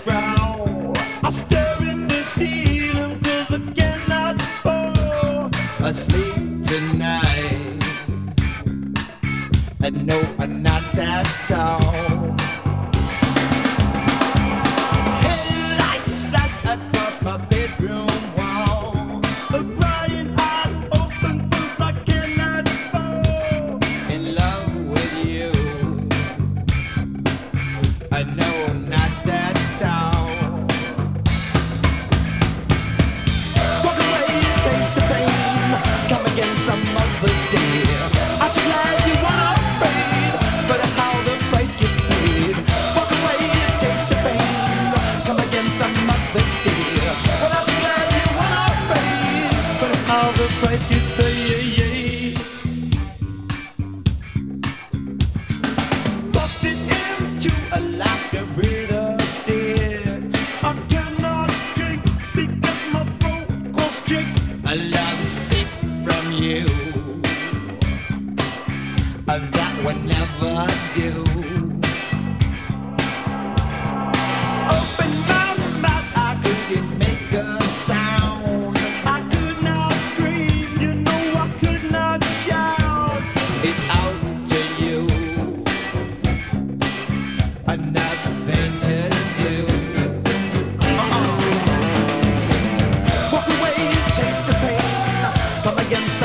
frown. I stare in the ceiling 'cause I cannot fall asleep tonight. And no, I'm not at all. Headlights flash across my bedroom wall. The crying eyes open 'cause I cannot fall in love with you. I know I'm not at all. Walk away and taste the pain. Come again some other day. Aren't you glad you weren't afraid? But how the price gets paid. Walk away and taste the pain. Come again some other day. But aren't you glad you weren't afraid? But how the price gets paid. Busted into a lack of real estate. I cannot drink because my vocal tricks. I love sick from you. That would never do. Open my mouth, I couldn't make a sound. I could not scream, you know I could not shout it out to you. Another thing to do. Walk away, taste the pain. Come against